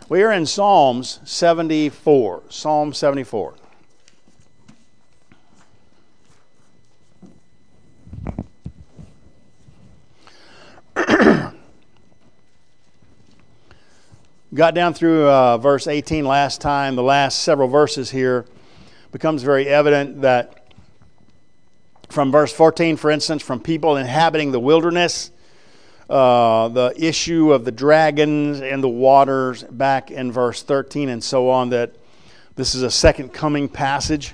We are in Psalms 74. Psalm 74. Got down through verse 18 last time. The last several verses here becomes very evident that from verse 14, for instance, from people inhabiting the wilderness, the issue of the dragons and the waters back in verse 13 and so on, that this is a second coming passage.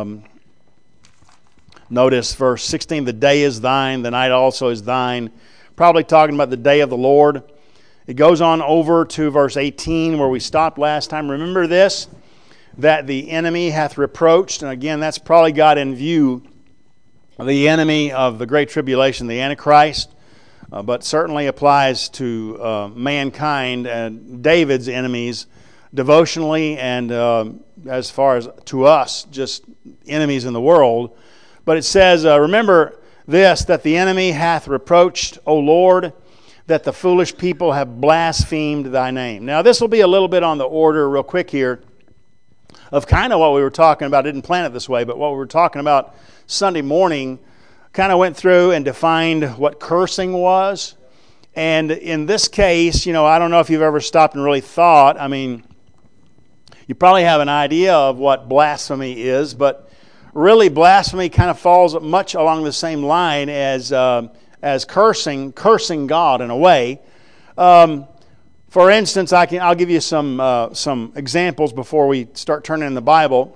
Notice verse 16, the day is thine, the night also is thine. Probably talking about the day of the Lord. It goes on over to verse 18 where we stopped last time. Remember this, that the enemy hath reproached, and again that's probably got in view the enemy of the Great Tribulation, the Antichrist, but certainly applies to mankind and David's enemies devotionally and as far as to us, just enemies in the world. But it says, remember this, that the enemy hath reproached, O Lord, that the foolish people have blasphemed thy name. Now this will be a little bit on the order real quick here of kind of what we were talking about. I didn't plan it this way, but what we were talking about Sunday morning kind of went through and defined what cursing was. And in this case, I don't know if you've ever stopped and really thought. I mean, you probably have an idea of what blasphemy is, but really blasphemy kind of falls much along the same line as cursing God in a way. For instance, I'll give you some examples before we start turning in the Bible.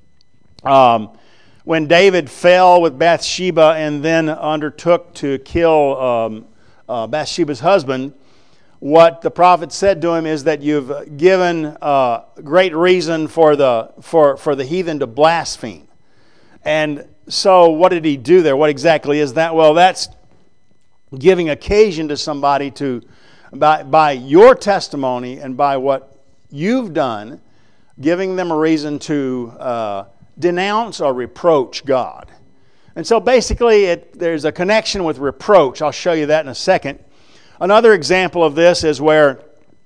When David fell with Bathsheba and then undertook to kill Bathsheba's husband, what the prophet said to him is that you've given great reason for the heathen to blaspheme. And so what did he do there? What exactly is that? Well, that's giving occasion to somebody to, by your testimony and by what you've done, giving them a reason to denounce or reproach God. And so basically there's a connection with reproach. I'll show you that in a second. Another example of this is where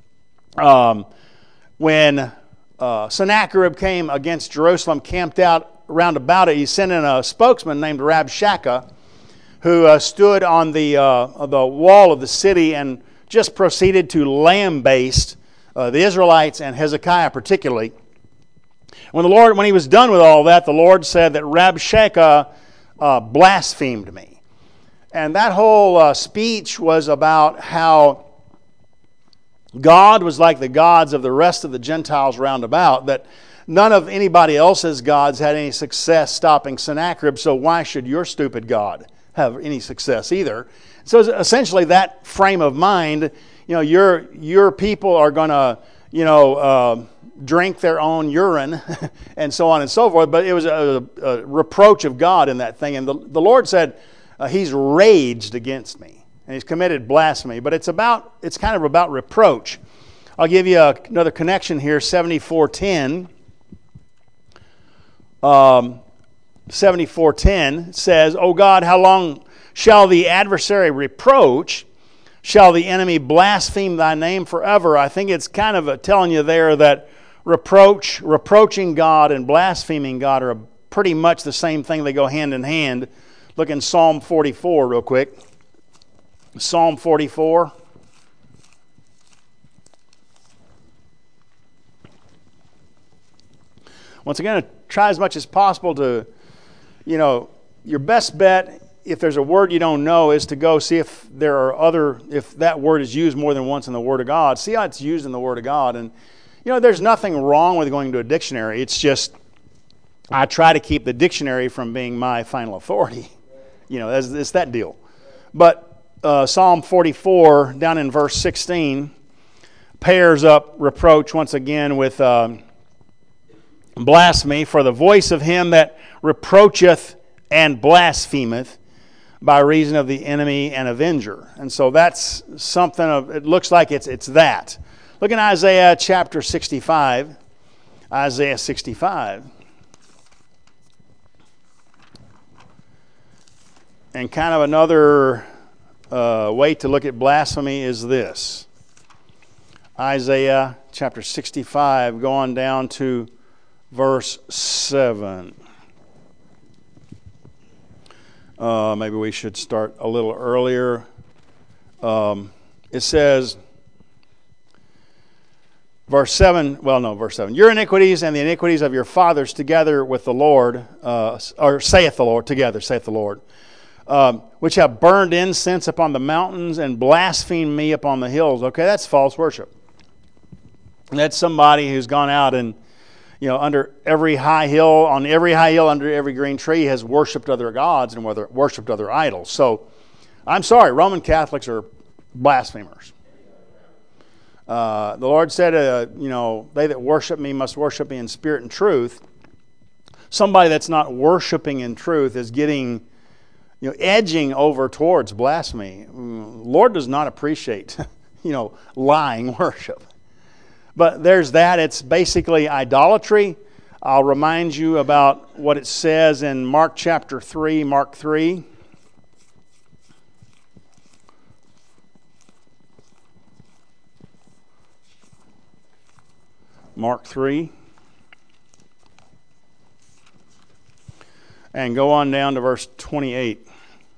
when Sennacherib came against Jerusalem, camped out round about it, he sent in a spokesman named Rabshakeh, who stood on the wall of the city and just proceeded to lambaste the Israelites and Hezekiah particularly. When he was done with all that, the Lord said that Rabshakeh blasphemed me. And that whole speech was about how God was like the gods of the rest of the Gentiles round about, that none of anybody else's gods had any success stopping Sennacherib, so why should your stupid God have any success either? So essentially that frame of mind, your people are going to, drink their own urine and so on and so forth. But it was a reproach of God in that thing. And the Lord said, he's raged against me and he's committed blasphemy. But it's kind of about reproach. I'll give you another connection here, 74:10. 74:10 says, O God, how long shall the adversary reproach? Shall the enemy blaspheme thy name forever? I think it's kind of telling you there that reproaching God and blaspheming God are pretty much the same thing. They go hand in hand. Look in Psalm 44 real quick. Psalm 44. Once again, try as much as possible to, your best bet, if there's a word you don't know, is to go see if if that word is used more than once in the Word of God. See how it's used in the Word of God. And, there's nothing wrong with going to a dictionary. It's just, I try to keep the dictionary from being my final authority. It's that deal. But Psalm 44, down in verse 16, pairs up reproach once again with blasphemy. For the voice of him that reproacheth and blasphemeth by reason of the enemy and avenger. And so that's something of, it looks like it's that. Look in Isaiah chapter 65. Isaiah 65. And kind of another way to look at blasphemy is this. Isaiah chapter 65, go on down to verse 7. Maybe we should start a little earlier. It says, verse 7, your iniquities and the iniquities of your fathers together with the Lord, saith the Lord, which have burned incense upon the mountains and blasphemed me upon the hills. Okay, that's false worship. That's somebody who's gone out and, under every high hill, under every green tree, has worshipped other gods and worshipped other idols. So, I'm sorry, Roman Catholics are blasphemers. The Lord said, they that worship me must worship me in spirit and truth. Somebody that's not worshiping in truth is getting, edging over towards blasphemy. Lord does not appreciate, lying worship. But there's that. It's basically idolatry. I'll remind you about what it says in Mark chapter 3, Mark 3. Mark 3. And go on down to verse 28.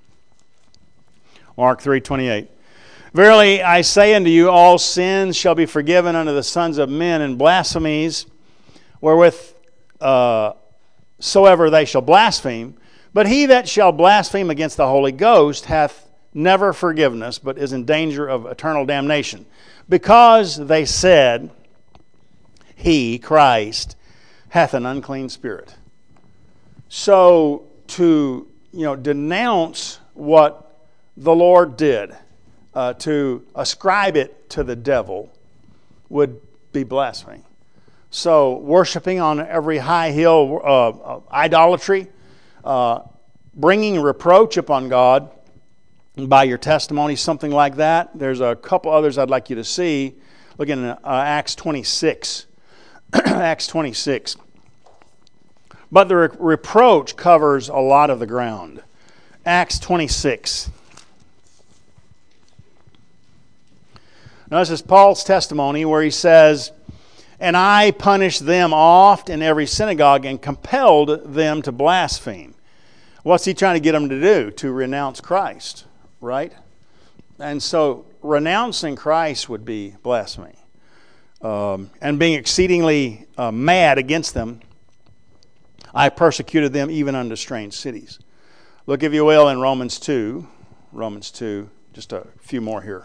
Mark 3:28. Verily I say unto you, all sins shall be forgiven unto the sons of men, and blasphemies wherewith soever they shall blaspheme. But he that shall blaspheme against the Holy Ghost hath never forgiveness, but is in danger of eternal damnation. Because they said, he, Christ, hath an unclean spirit. So to denounce what the Lord did, to ascribe it to the devil, would be blasphemy. So worshiping on every high hill, idolatry, bringing reproach upon God by your testimony, something like that. There's a couple others I'd like you to see. Look in Acts 26. Acts 26. But the reproach covers a lot of the ground. Acts 26. Now this is Paul's testimony where he says, and I punished them oft in every synagogue and compelled them to blaspheme. What's he trying to get them to do? To renounce Christ, right? And so renouncing Christ would be blasphemy. And being exceedingly mad against them, I persecuted them even unto strange cities. Look, if you will, in Romans 2, just a few more here.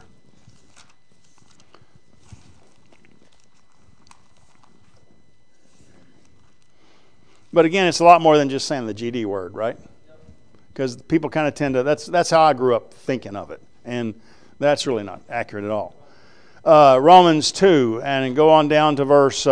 But again, it's a lot more than just saying the GD word, right? Because people kind of tend to, that's how I grew up thinking of it. And that's really not accurate at all. Romans 2, and go on down to verse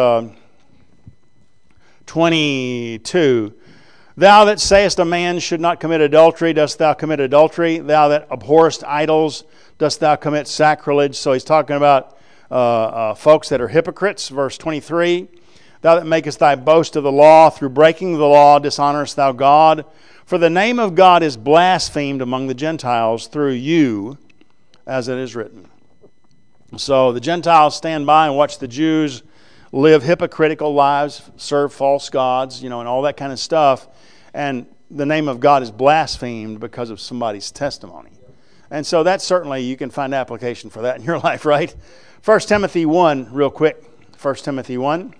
22. Thou that sayest a man should not commit adultery, dost thou commit adultery? Thou that abhorrest idols, dost thou commit sacrilege? So he's talking about folks that are hypocrites. Verse 23. Thou that makest thy boast of the law, through breaking the law dishonorest thou God. For the name of God is blasphemed among the Gentiles through you, as it is written. So the Gentiles stand by and watch the Jews live hypocritical lives, serve false gods, and all that kind of stuff. And the name of God is blasphemed because of somebody's testimony. And so that's certainly, you can find application for that in your life, right? 1 Timothy 1, real quick. 1 Timothy 1.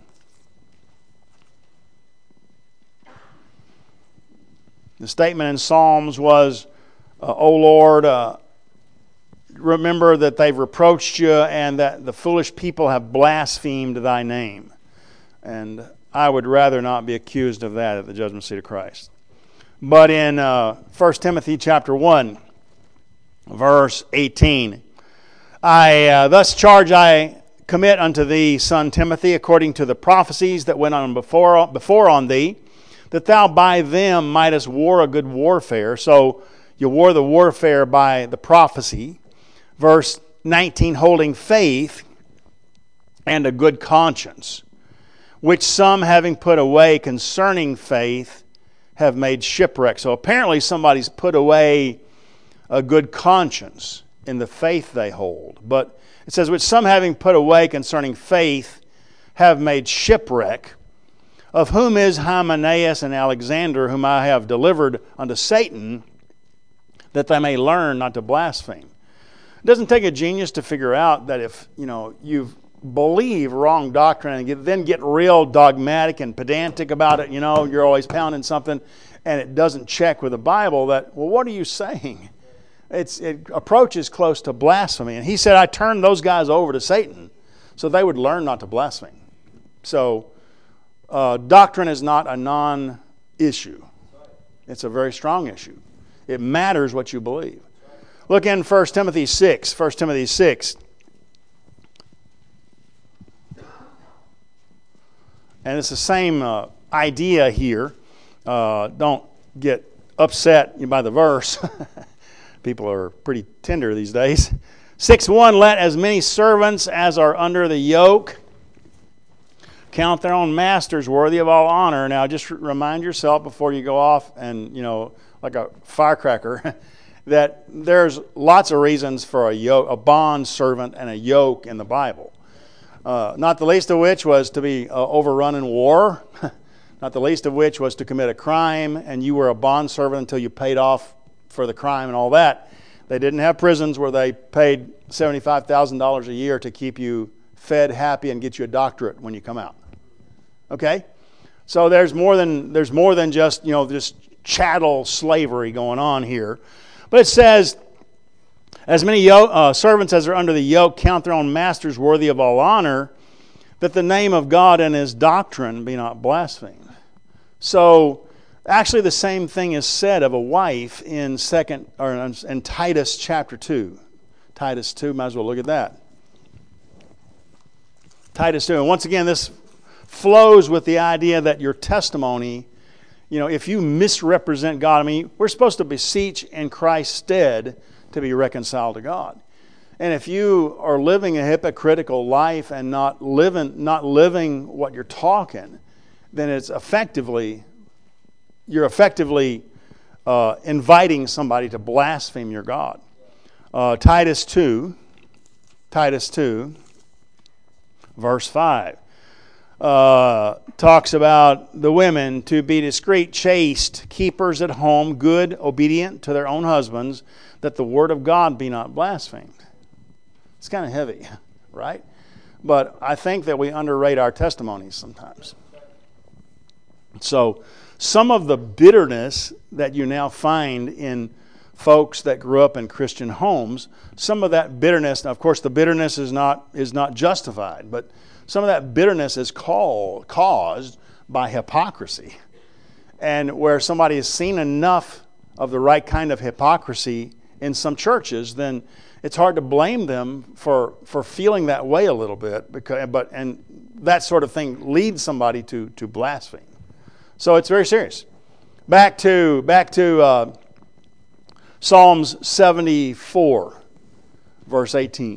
The statement in Psalms was, O Lord, remember that they've reproached you and that the foolish people have blasphemed thy name. And I would rather not be accused of that at the judgment seat of Christ. But in 1 Timothy chapter 1, verse 18, thus charge I commit unto thee, son Timothy, according to the prophecies that went on before on thee, that thou by them mightest war a good warfare. So you war the warfare by the prophecy. Verse 19, holding faith and a good conscience, which some having put away concerning faith have made shipwreck. So apparently somebody's put away a good conscience. in the faith they hold. But it says, which some having put away concerning faith have made shipwreck, of whom is Hymenaeus and Alexander, whom I have delivered unto Satan, that they may learn not to blaspheme. It doesn't take a genius to figure out that if you believe wrong doctrine and then get real dogmatic and pedantic about it, you're always pounding something, and it doesn't check with the Bible, that, well, what are you saying? It approaches close to blasphemy. And he said, I turned those guys over to Satan so they would learn not to blaspheme. So doctrine is not a non-issue. It's a very strong issue. It matters what you believe. Look in 1 Timothy 6. 1 Timothy 6. And it's the same idea here. Don't get upset by the verse. People are pretty tender these days. 6:1, let as many servants as are under the yoke count their own masters worthy of all honor. Now just remind yourself before you go off and, like a firecracker, that there's lots of reasons for a bond servant and a yoke in the Bible. Not the least of which was to be overrun in war. Not the least of which was to commit a crime, and you were a bondservant until you paid off for the crime and all that. They didn't have prisons where they paid $75,000 a year to keep you fed, happy, and get you a doctorate when you come out. Okay? So there's more than just, just chattel slavery going on here. But it says, as many servants as are under the yoke count their own masters worthy of all honor, that the name of God and His doctrine be not blasphemed. So, actually the same thing is said of a wife in Titus chapter 2. Titus 2, might as well look at that. Titus 2. And once again, this flows with the idea that your testimony, if you misrepresent God, we're supposed to beseech in Christ's stead to be reconciled to God. And if you are living a hypocritical life and not living what you're talking, then you're effectively inviting somebody to blaspheme your God. Titus 2, verse 5, talks about the women to be discreet, chaste, keepers at home, good, obedient to their own husbands, that the word of God be not blasphemed. It's kind of heavy, right? But I think that we underrate our testimonies sometimes. So some of the bitterness that you now find in folks that grew up in Christian homes, some of that bitterness, now of course the bitterness is not justified, but some of that bitterness is caused by hypocrisy. And where somebody has seen enough of the right kind of hypocrisy in some churches, then it's hard to blame them for feeling that way a little bit, and that sort of thing leads somebody to blaspheme. So it's very serious. Back to Psalms 74, verse 18.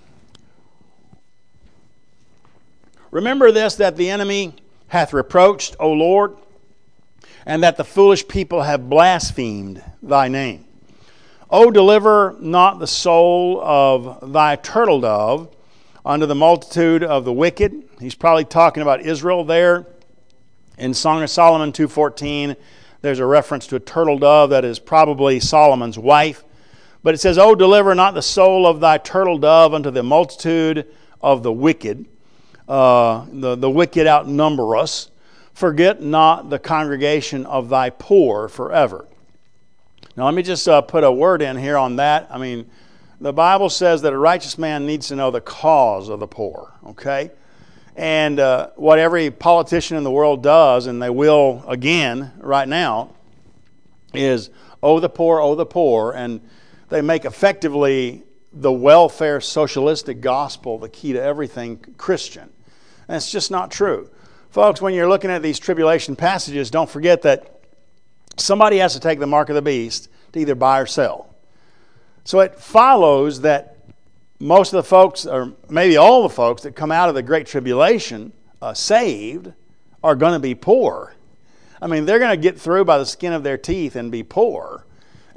Remember this, that the enemy hath reproached, O Lord, and that the foolish people have blasphemed thy name. O deliver not the soul of thy turtle dove unto the multitude of the wicked. He's probably talking about Israel there. In Song of Solomon 2:14, there's a reference to a turtle dove that is probably Solomon's wife. But it says, O deliver not the soul of thy turtle dove unto the multitude of the wicked. The wicked outnumber us. Forget not the congregation of thy poor forever. Now let me just put a word in here on that. The Bible says that a righteous man needs to know the cause of the poor, okay? And what every politician in the world does, and they will again right now, is, oh the poor, and they make effectively the welfare socialistic gospel the key to everything Christian. And it's just not true. Folks, when you're looking at these tribulation passages, don't forget that somebody has to take the mark of the beast to either buy or sell. So it follows that most of the folks, or maybe all the folks that come out of the Great Tribulation saved, are going to be poor. They're going to get through by the skin of their teeth and be poor.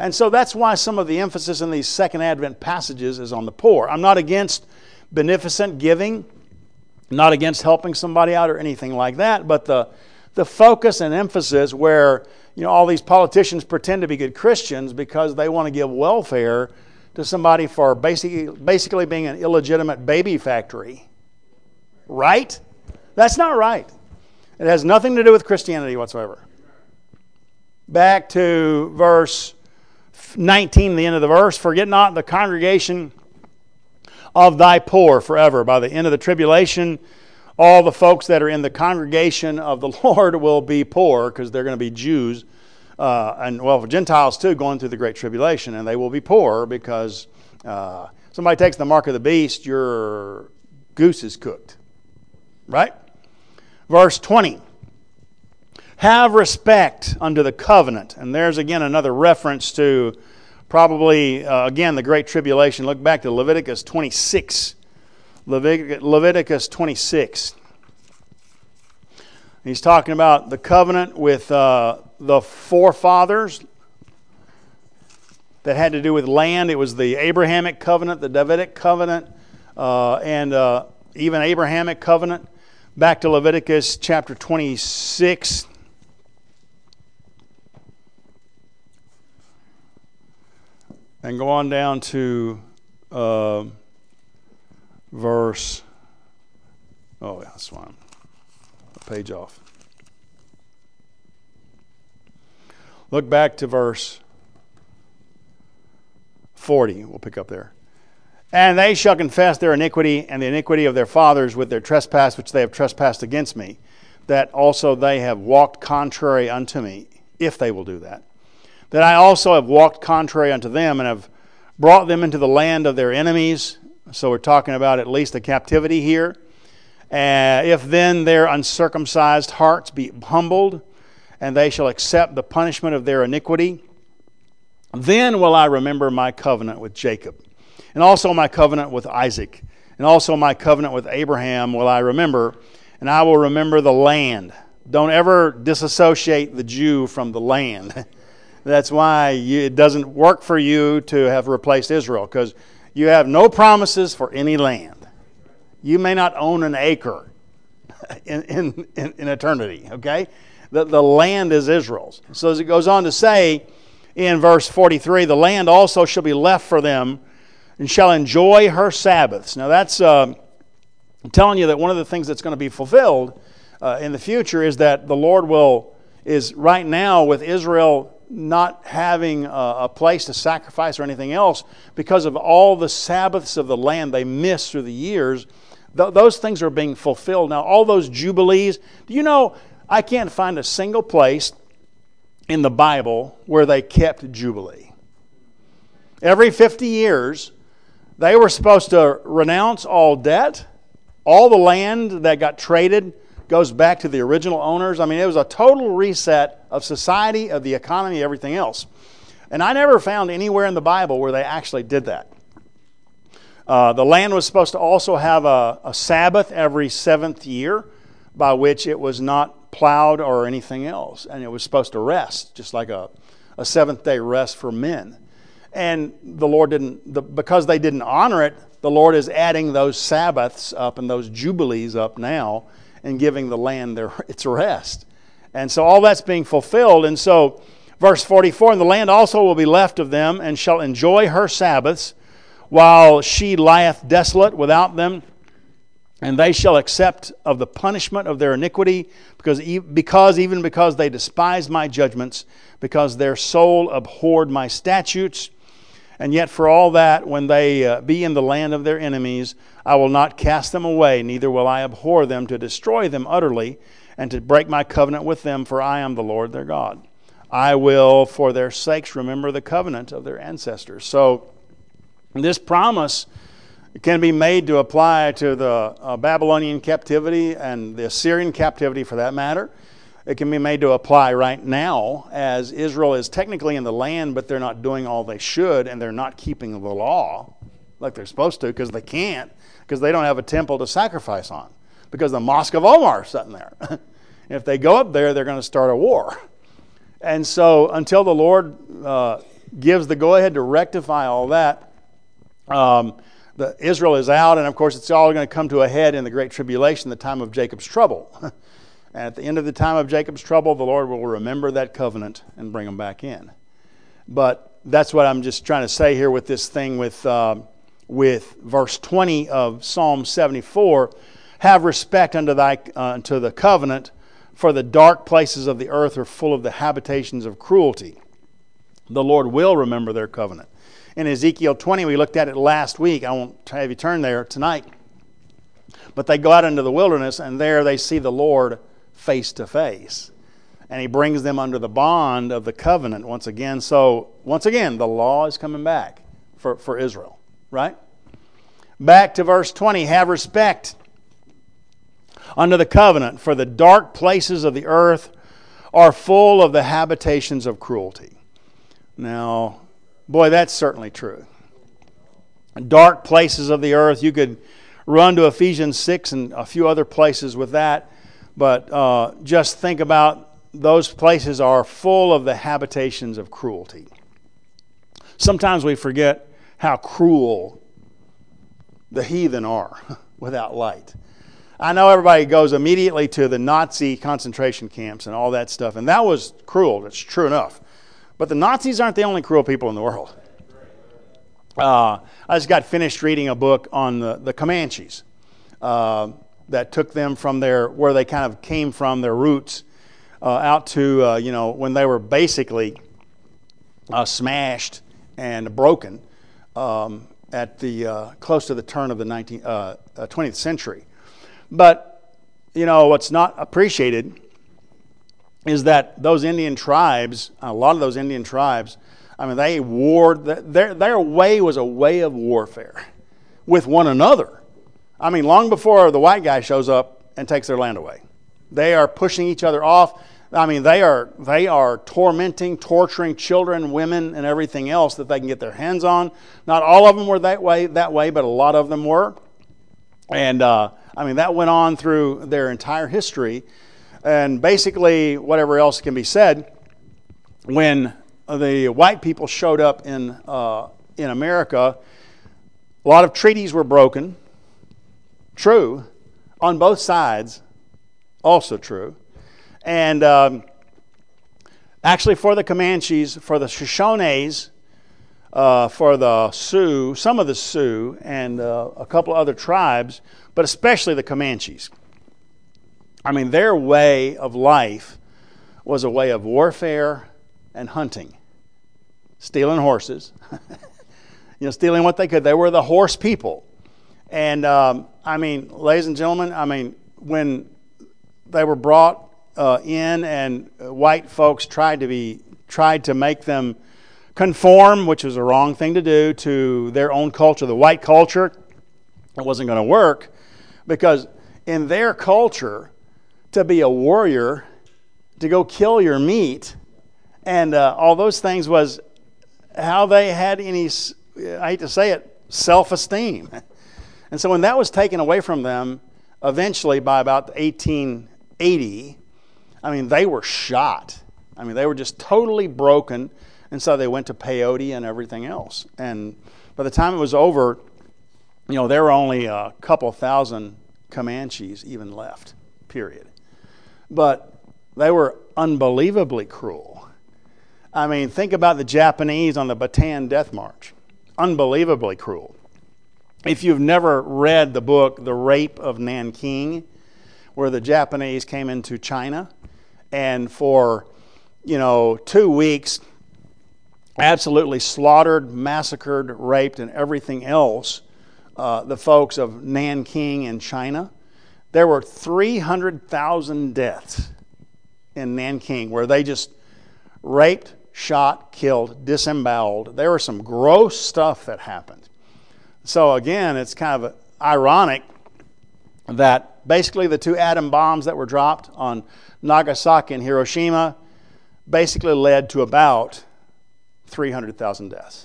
And so that's why some of the emphasis in these Second Advent passages is on the poor. I'm not against beneficent giving, not against helping somebody out or anything like that, but the focus and emphasis where all these politicians pretend to be good Christians because they want to give welfare to somebody for basically being an illegitimate baby factory. Right? That's not right. It has nothing to do with Christianity whatsoever. Back to verse 19, the end of the verse. Forget not the congregation of thy poor forever. By the end of the tribulation, all the folks that are in the congregation of the Lord will be poor because they're going to be Jews. For Gentiles too, going through the Great Tribulation. And they will be poor because somebody takes the mark of the beast, your goose is cooked. Right? Verse 20. Have respect unto the covenant. And there's again another reference to probably, again, the Great Tribulation. Look back to Leviticus 26. Leviticus 26. He's talking about the covenant with the forefathers that had to do with land. It was the Abrahamic covenant, the Davidic covenant, and even Abrahamic covenant. Back to Leviticus chapter 26. And go on down to verse... Oh, yeah, that's fine. A page off. Look back to verse 40. We'll pick up there. And they shall confess their iniquity and the iniquity of their fathers with their trespass which they have trespassed against me, that also they have walked contrary unto me, if they will do that. That I also have walked contrary unto them and have brought them into the land of their enemies. So we're talking about at least a captivity here. If then their uncircumcised hearts be humbled, and they shall accept the punishment of their iniquity, then will I remember my covenant with Jacob, and also my covenant with Isaac, and also my covenant with Abraham will I remember, and I will remember the land. Don't ever disassociate the Jew from the land. That's why it doesn't work for you to have replaced Israel, because you have no promises for any land. You may not own an acre in eternity, okay? The land is Israel's. So as it goes on to say in verse 43, the land also shall be left for them and shall enjoy her Sabbaths. Now that's I'm telling you that one of the things that's going to be fulfilled in the future is that the Lord is right now with Israel not having a place to sacrifice or anything else because of all the Sabbaths of the land they missed through the years. Those things are being fulfilled now. All those jubilees. Do you know, I can't find a single place in the Bible where they kept Jubilee. Every 50 years, they were supposed to renounce all debt. All the land that got traded goes back to the original owners. I mean, it was a total reset of society, of the economy, everything else. And I never found anywhere in the Bible where they actually did that. The land was supposed to also have a Sabbath every 7th year, by which it was not plowed or anything else. And it was supposed to rest, just like a 7th-day rest for men. And the Lord because they didn't honor it, the Lord is adding those Sabbaths up and those Jubilees up now and giving the land its rest. And so all that's being fulfilled. And so verse 44, and the land also will be left of them and shall enjoy her Sabbaths, while she lieth desolate without them, and they shall accept of the punishment of their iniquity, because they despised my judgments, because their soul abhorred my statutes. And yet for all that, when they be in the land of their enemies, I will not cast them away, neither will I abhor them to destroy them utterly, and to break my covenant with them, for I am the Lord their God. I will, for their sakes, remember the covenant of their ancestors. So this promise can be made to apply to the Babylonian captivity and the Assyrian captivity for that matter. It can be made to apply right now as Israel is technically in the land, but they're not doing all they should, and they're not keeping the law like they're supposed to because they can't, because they don't have a temple to sacrifice on, because the Mosque of Omar is sitting there. If they go up there, they're going to start a war. And so until the Lord gives the go-ahead to rectify all that. Israel is out, and of course it's all going to come to a head in the Great Tribulation, the time of Jacob's trouble. And at the end of the time of Jacob's trouble, the Lord will remember that covenant and bring them back in. But that's what I'm just trying to say here with this thing with verse 20 of Psalm 74. Have respect unto the covenant, for the dark places of the earth are full of the habitations of cruelty. The Lord will remember their covenant. In Ezekiel 20, we looked at it last week. I won't have you turn there tonight. But they go out into the wilderness, and there they see the Lord face to face. And He brings them under the bond of the covenant once again. So, once again, the law is coming back for Israel. Right? Back to verse 20. Have respect unto the covenant, for the dark places of the earth are full of the habitations of cruelty. Now, boy, that's certainly true. Dark places of the earth. You could run to Ephesians 6 and a few other places with that. But just think about those places are full of the habitations of cruelty. Sometimes we forget how cruel the heathen are without light. I know everybody goes immediately to the Nazi concentration camps and all that stuff, and that was cruel. It's true enough. But the Nazis aren't the only cruel people in the world. I just got finished reading a book on the Comanches that took them from where they kind of came from, their roots, out to, when they were basically smashed and broken at the close to the turn of the 20th century. But, what's not appreciated is that those Indian tribes, a lot of those Indian tribes, they warred. Their way was a way of warfare with one another. Long before the white guy shows up and takes their land away. They are pushing each other off. They are tormenting, torturing children, women, and everything else that they can get their hands on. Not all of them were that way, but a lot of them were. And, that went on through their entire history. And basically, whatever else can be said, when the white people showed up in America, a lot of treaties were broken. True. On both sides, also true. And actually for the Comanches, for the Shoshones, for the Sioux, some of the Sioux, and a couple of other tribes, but especially the Comanches. Their way of life was a way of warfare and hunting. Stealing horses. Stealing what they could. They were the horse people. And, ladies and gentlemen, when they were brought in and white folks tried to make them conform, which was a wrong thing to do, to their own culture, the white culture, it wasn't going to work because in their culture, to be a warrior, to go kill your meat, and all those things was how they had any, I hate to say it, self-esteem. And so when that was taken away from them, eventually by about 1880, they were shot. They were just totally broken, and so they went to peyote and everything else. And by the time it was over, there were only a couple thousand Comanches even left, period. But they were unbelievably cruel. Think about the Japanese on the Bataan Death March. Unbelievably cruel. If you've never read the book, The Rape of Nanking, where the Japanese came into China and for, 2 weeks absolutely slaughtered, massacred, raped, and everything else, the folks of Nanking in China. There were 300,000 deaths in Nanking where they just raped, shot, killed, disemboweled. There was some gross stuff that happened. So again, it's kind of ironic that basically the 2 atom bombs that were dropped on Nagasaki and Hiroshima basically led to about 300,000 deaths.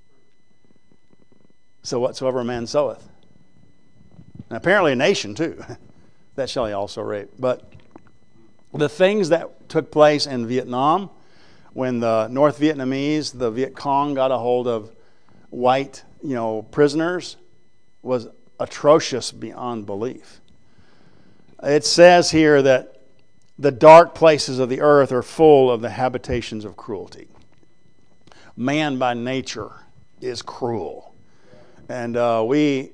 So whatsoever a man soweth. And apparently a nation too. That shall he also reap. But the things that took place in Vietnam when the North Vietnamese, the Viet Cong, got a hold of white, prisoners, was atrocious beyond belief. It says here that the dark places of the earth are full of the habitations of cruelty. Man by nature is cruel. And we're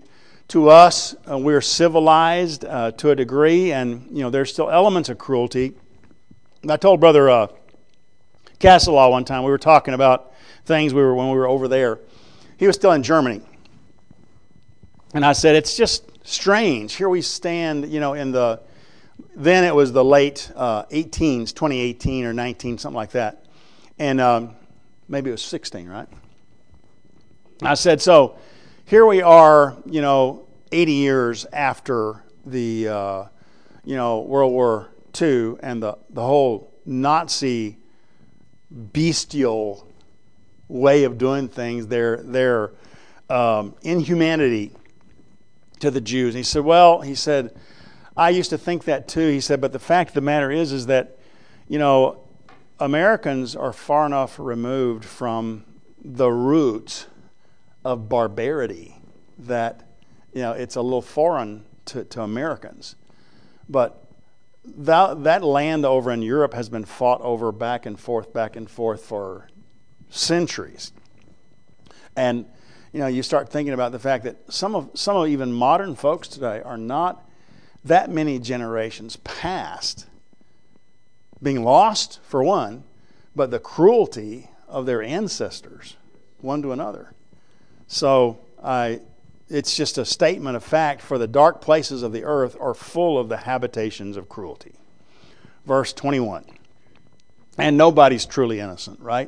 civilized to a degree, and there's still elements of cruelty. I told Brother Castlellaw one time, we were talking about things when we were over there. He was still in Germany. And I said, it's just strange. Here we stand, then it was the late 18s, 2018 or 19, something like that. And maybe it was 16, right? I said, so here we are, 80 years after the, World War II and the whole Nazi bestial way of doing things, their inhumanity to the Jews. And he said, I used to think that too. He said, but the fact of the matter is that, Americans are far enough removed from the roots of barbarity that, it's a little foreign to Americans. But that land over in Europe has been fought over back and forth for centuries. And, you start thinking about the fact that some of even modern folks today are not that many generations past being lost, for one, but the cruelty of their ancestors, one to another. So it's just a statement of fact, for the dark places of the earth are full of the habitations of cruelty. Verse 21. And nobody's truly innocent, right?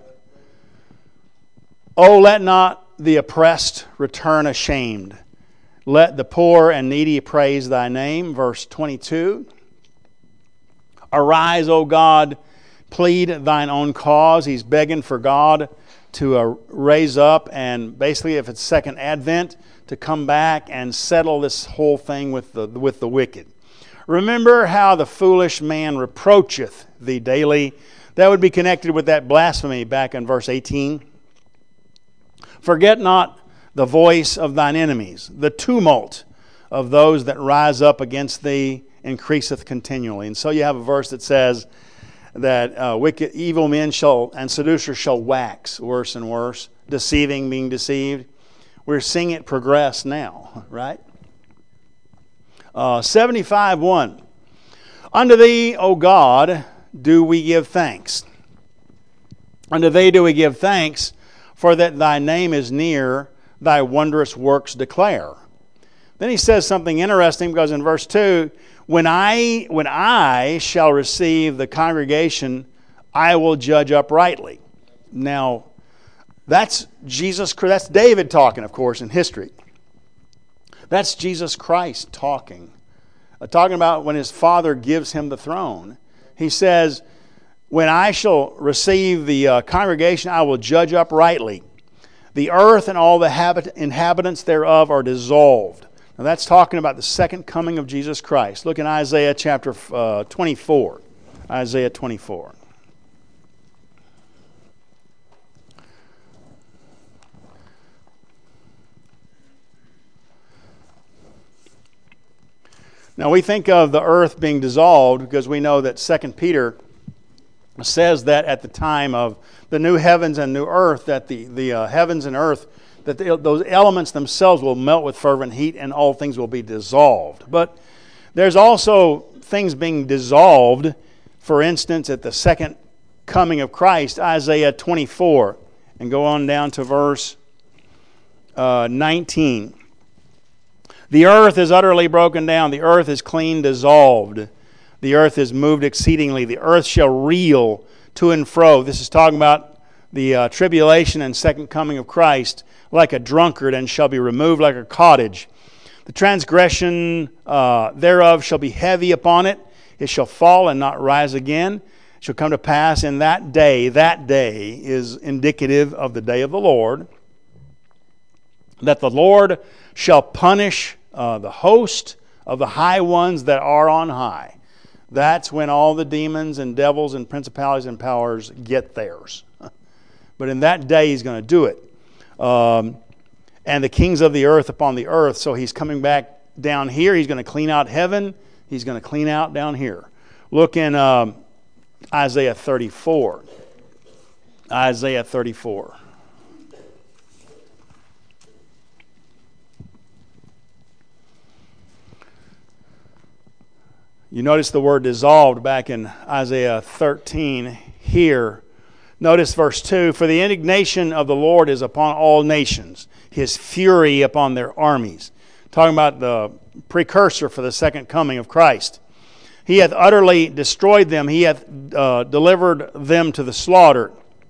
Oh, let not the oppressed return ashamed. Let the poor and needy praise thy name. Verse 22. Arise, O God, plead thine own cause. He's begging for God to raise up, and basically, if it's second advent, to come back and settle this whole thing with the wicked. Remember how the foolish man reproacheth thee daily. That would be connected with that blasphemy back in verse 18. Forget not the voice of thine enemies. The tumult of those that rise up against thee increaseth continually. And so you have a verse that says that wicked, evil men and seducers shall wax worse and worse, deceiving, being deceived. We're seeing it progress now, right? 75:1. Unto thee, O God, do we give thanks. Unto thee do we give thanks, for that thy name is near, thy wondrous works declare. Then he says something interesting, because in verse 2, when I shall receive the congregation, I will judge uprightly. Now, that's David talking, of course, in history. That's Jesus Christ talking. Talking about when his Father gives him the throne. He says, when I shall receive the congregation, I will judge uprightly. The earth and all the inhabitants thereof are dissolved. Now that's talking about the second coming of Jesus Christ. Look in Isaiah chapter 24. Isaiah 24. Now we think of the earth being dissolved because we know that 2 Peter says that at the time of the new heavens and new earth, that the heavens and earth, that those elements themselves will melt with fervent heat and all things will be dissolved. But there's also things being dissolved, for instance, at the second coming of Christ, Isaiah 24, and go on down to verse 19. The earth is utterly broken down. The earth is clean dissolved. The earth is moved exceedingly. The earth shall reel to and fro. This is talking about the tribulation and second coming of Christ, like a drunkard, and shall be removed like a cottage. The transgression thereof shall be heavy upon it. It shall fall and not rise again. It shall come to pass in that day is indicative of the day of the Lord, that the Lord shall punish the host of the high ones that are on high. That's when all the demons and devils and principalities and powers get theirs. But in that day, He's going to do it. And the kings of the earth upon the earth. So He's coming back down here. He's going to clean out heaven. He's going to clean out down here. Look in Isaiah 34. Isaiah 34. You notice the word dissolved back in Isaiah 13 here. Notice verse 2, for the indignation of the Lord is upon all nations, His fury upon their armies. Talking about the precursor for the second coming of Christ. He hath utterly destroyed them. He hath delivered them to the slaughter.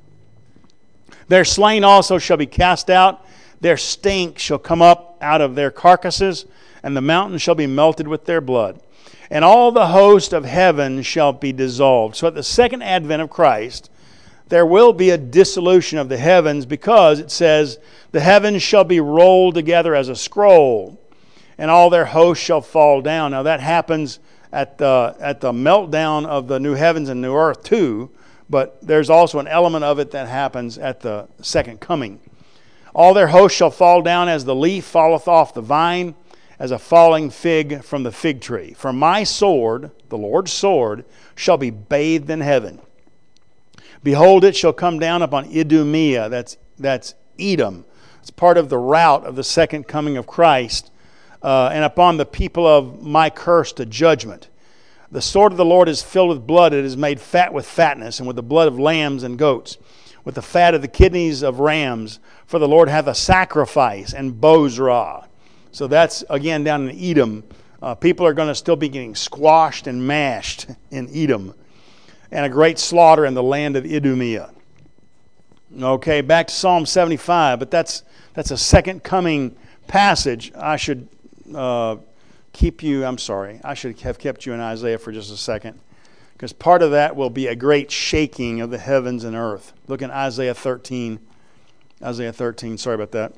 Their slain also shall be cast out. Their stink shall come up out of their carcasses, and the mountains shall be melted with their blood. And all the host of heaven shall be dissolved. So at the second advent of Christ, there will be a dissolution of the heavens, because it says, the heavens shall be rolled together as a scroll, and all their hosts shall fall down. Now that happens at the meltdown of the new heavens and new earth too, but there's also an element of it that happens at the second coming. All their hosts shall fall down as the leaf falleth off the vine, as a falling fig from the fig tree. For my sword, the Lord's sword, shall be bathed in heaven. Behold, it shall come down upon Idumea. That's Edom. It's part of the route of the second coming of Christ. And upon the people of my curse to judgment. The sword of the Lord is filled with blood. It is made fat with fatness, and with the blood of lambs and goats, with the fat of the kidneys of rams. For the Lord hath a sacrifice, and Bozrah. So that's, again, down in Edom. People are going to still be getting squashed and mashed in Edom. And a great slaughter in the land of Idumea. Okay, back to Psalm 75. But that's a second coming passage. I should keep you, I'm sorry. I should have kept you in Isaiah for just a second. Because part of that will be a great shaking of the heavens and earth. Look in Isaiah 13. Isaiah 13, sorry about that.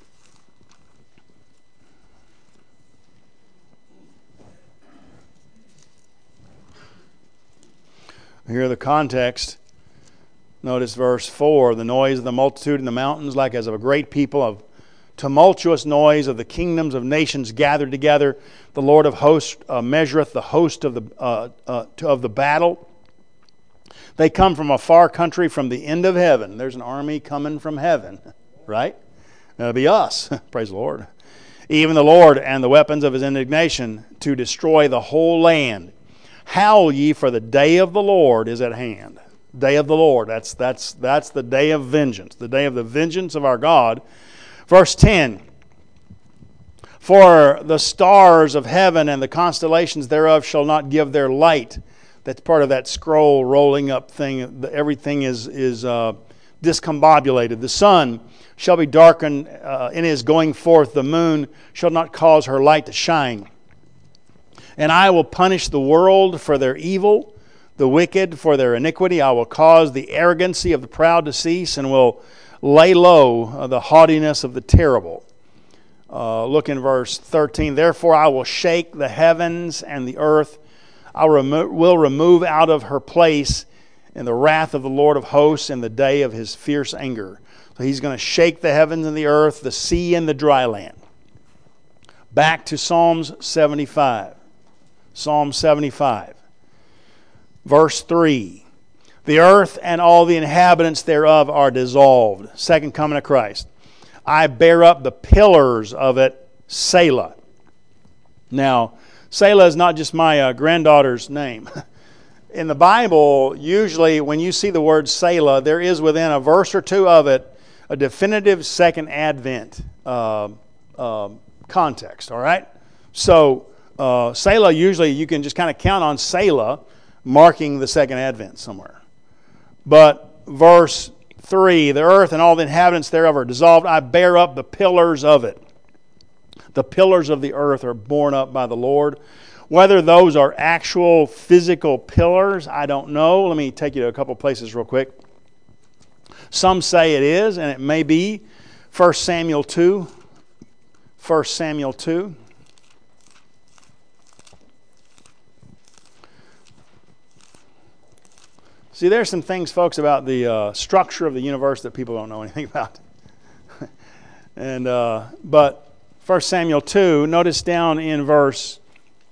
Here the context. Notice verse 4. The noise of the multitude in the mountains, like as of a great people, of tumultuous noise of the kingdoms of nations gathered together. The Lord of hosts measureth the host of the battle. They come from a far country, from the end of heaven. There's an army coming from heaven, right? That'll be us. Praise the Lord. Even the Lord and the weapons of His indignation, to destroy the whole land. Howl ye, for the day of the Lord is at hand. Day of the Lord. That's the day of vengeance. The day of the vengeance of our God. Verse 10. For the stars of heaven and the constellations thereof shall not give their light. That's part of that scroll rolling up thing. Everything is discombobulated. The sun shall be darkened in his going forth. The moon shall not cause her light to shine. And I will punish the world for their evil, the wicked for their iniquity. I will cause the arrogancy of the proud to cease, and will lay low the haughtiness of the terrible. Look in verse 13. Therefore I will shake the heavens and the earth. I will remove out of her place in the wrath of the Lord of hosts in the day of His fierce anger. So He's going to shake the heavens and the earth, the sea and the dry land. Back to Psalms 75. Psalm 75, verse 3. The earth and all the inhabitants thereof are dissolved. Second coming of Christ. I bear up the pillars of it, Selah. Now, Selah is not just my granddaughter's name. In the Bible, usually when you see the word Selah, there is within a verse or two of it a definitive second advent context, all right? So, Selah, usually you can just kind of count on Selah marking the second advent somewhere. But verse 3, the earth and all the inhabitants thereof are dissolved. I bear up the pillars of it. The pillars of the earth are borne up by the Lord. Whether those are actual physical pillars, I don't know. Let me take you to a couple places real quick. Some say it is, and it may be. 1 Samuel 2. 1 Samuel 2. See, there's some things, folks, about the structure of the universe that people don't know anything about. And but 1 Samuel 2, notice down in verse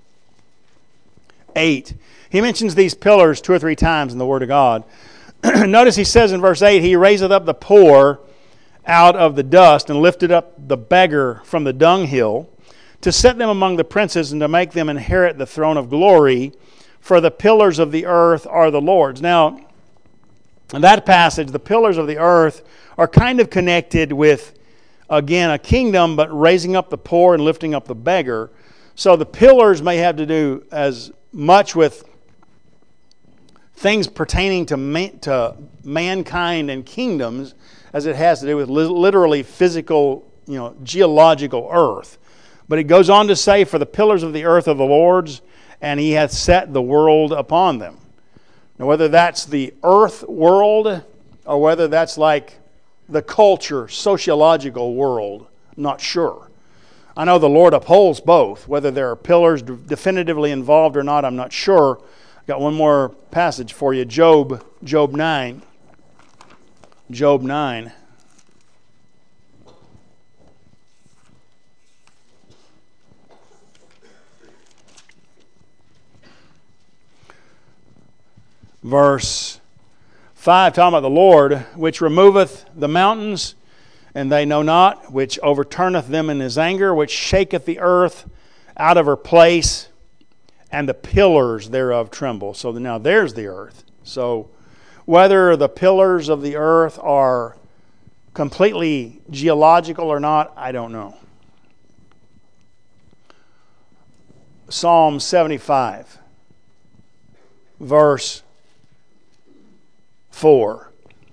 8, he mentions these pillars 2 or 3 times in the Word of God. Notice he says in verse 8, he raiseth up the poor out of the dust and lifted up the beggar from the dunghill to set them among the princes and to make them inherit the throne of glory, for the pillars of the earth are the Lord's. Now, in that passage, the pillars of the earth are kind of connected with, again, a kingdom, but raising up the poor and lifting up the beggar. So the pillars may have to do as much with things pertaining to mankind and kingdoms as it has to do with literally physical, geological earth. But it goes on to say, for the pillars of the earth are the Lord's, and he hath set the world upon them. Now, whether that's the earth world or whether that's like the culture, sociological world, I'm not sure. I know the Lord upholds both. Whether there are pillars definitively involved or not, I'm not sure. I've got one more passage for you. Job 9. Job 9. Verse 5, talking about the Lord, which removeth the mountains, and they know not, which overturneth them in his anger, which shaketh the earth out of her place, and the pillars thereof tremble. So now there's the earth. So whether the pillars of the earth are completely geological or not, I don't know. Psalm 75, verse 4.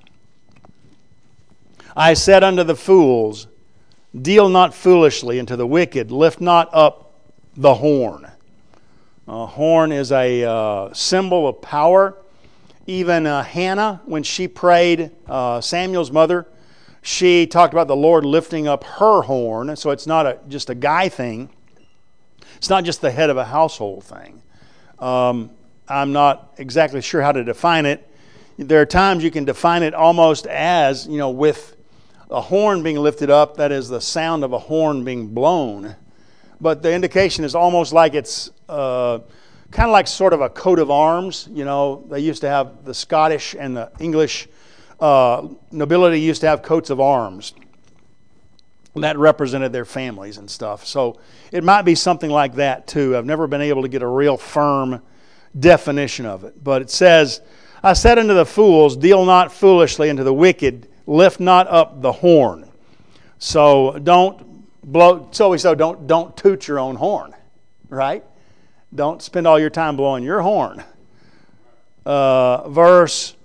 I said unto the fools, deal not foolishly, and to the wicked, lift not up the horn. A horn is a symbol of power. Even Hannah, when she prayed, Samuel's mother, she talked about the Lord lifting up her horn. So it's not just a guy thing. It's not just the head of a household thing. I'm not exactly sure how to define it. There are times you can define it almost as, with a horn being lifted up, that is the sound of a horn being blown. But the indication is almost like it's kind of like sort of a coat of arms. They used to have, the Scottish and the English nobility used to have coats of arms. And that represented their families and stuff. So it might be something like that too. I've never been able to get a real firm definition of it. But it says, I said unto the fools, deal not foolishly, and to the wicked, lift not up the horn. So don't toot your own horn, right? Don't spend all your time blowing your horn. Verse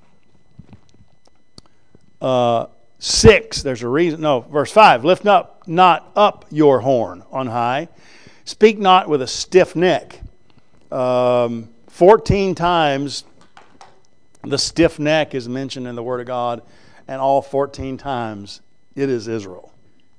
6, there's a reason. No, verse 5, lift not up your horn on high. Speak not with a stiff neck. 14 times the stiff neck is mentioned in the Word of God, and all 14 times it is Israel.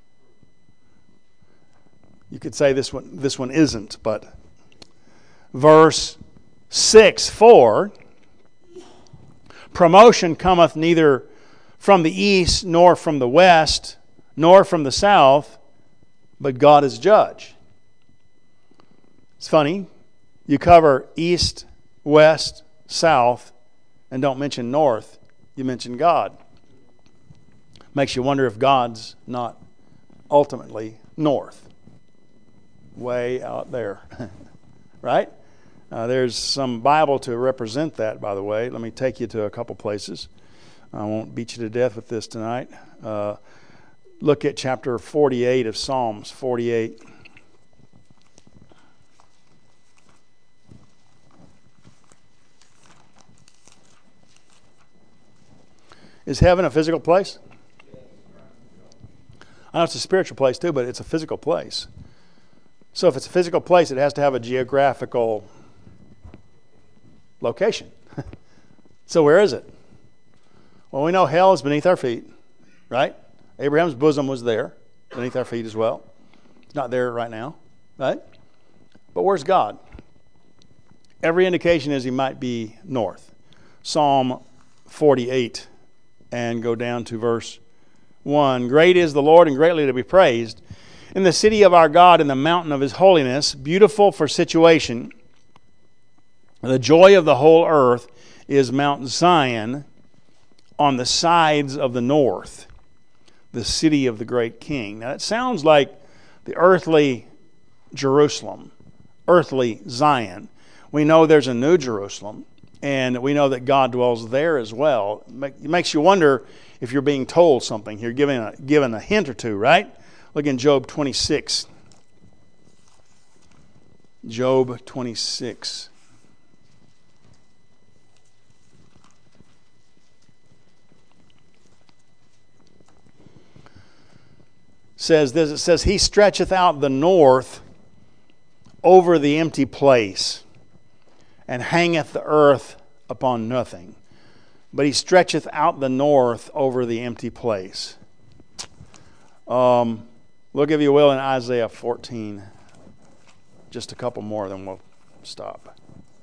You could say this one isn't, but verse 6, 4, promotion cometh neither from the east, nor from the west, nor from the south, but God is judge. It's funny, you cover east, west, south, and don't mention north, you mention God. Makes you wonder if God's not ultimately north, way out there, right? There's some Bible to represent that, by the way. Let me take you to a couple places. I won't beat you to death with this tonight. Look at chapter 48 of Psalms 48. Is heaven a physical place? I know it's a spiritual place too, but it's a physical place. So if it's a physical place, it has to have a geographical location. So where is it? Well, we know hell is beneath our feet, right? Abraham's bosom was there, beneath our feet as well. It's not there right now, right? But where's God? Every indication is he might be north. Psalm 48 and go down to verse 1. Great is the Lord and greatly to be praised in the city of our God, in the mountain of his holiness, beautiful for situation. The joy of the whole earth is Mount Zion on the sides of the north, the city of the great king. Now, it sounds like the earthly Jerusalem, earthly Zion. We know there's a new Jerusalem, and we know that God dwells there as well. It makes you wonder if you're being told something here, given a hint or two, right? Look in Job 26. Job 26. Says this, it says, he stretcheth out the north over the empty place, and hangeth the earth upon nothing. But he stretcheth out the north over the empty place. Look, if you will, in Isaiah 14. Just a couple more, then we'll stop.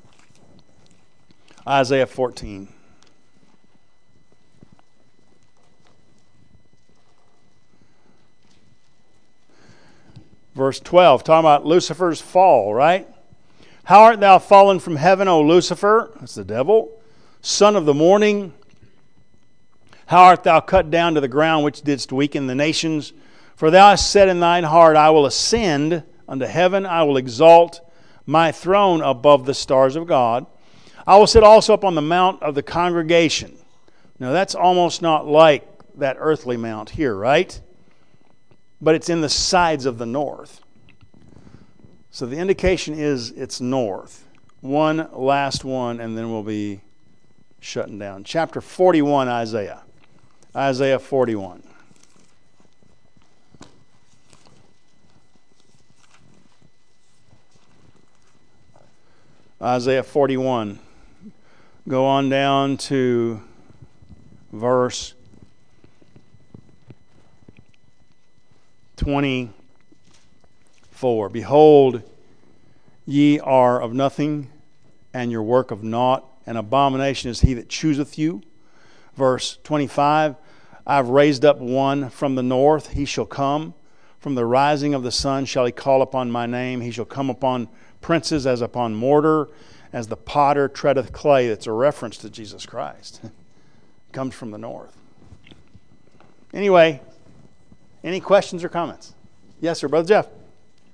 Isaiah 14. Verse 12, talking about Lucifer's fall, right? How art thou fallen from heaven, O Lucifer? That's the devil. Son of the morning. How art thou cut down to the ground, which didst weaken the nations? For thou hast said in thine heart, I will ascend unto heaven, I will exalt my throne above the stars of God. I will sit also upon the mount of the congregation. Now that's almost not like that earthly mount here, right? But it's in the sides of the north. So the indication is it's north. One last one, and then we'll be shutting down. Chapter 41, Isaiah. Isaiah 41. Isaiah 41. Go on down to verse 24. Behold, ye are of nothing, and your work of naught. An abomination is he that chooseth you. Verse 25. I have raised up one from the north. He shall come. From the rising of the sun shall he call upon my name. He shall come upon princes as upon mortar, as the potter treadeth clay. That's a reference to Jesus Christ. It comes from the north. Anyway, any questions or comments? Yes, sir, Brother Jeff.